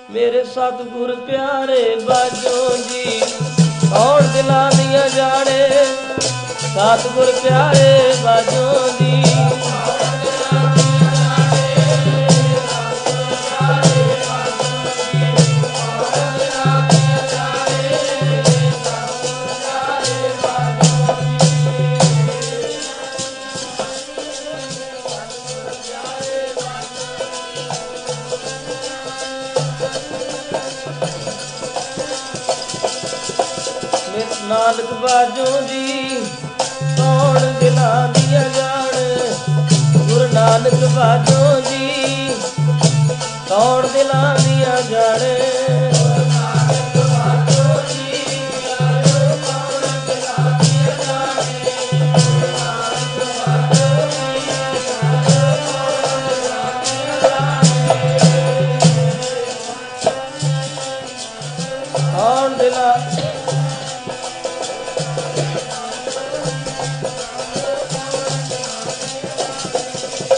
ਮੇਰੇ ਸਤਿਗੁਰ ਪਿਆਰੇ ਬਾਜੋ ਜੀ, ਕੌਣ ਦਿਲਾਂ ਦੀਆਂ ਜਾਣੇ। ਸਤਿਗੁਰ ਪਿਆਰੇ ਬਾਜੋ ਜੀ, ਨਾਨਕ ਬਾਜੋ ਜੀ, ਕੌਣ ਦਿਲਾਂ ਦੀਆਂ ਜਾਣੇ। ਗੁਰੂ ਨਾਨਕ ਬਾਜੋ ਜੀ, ਕੌਣ ਦਿਲਾਂ ਦੀਆਂ ਜਾਣੇ। ਕੌਣ ਦਿਲਾਂ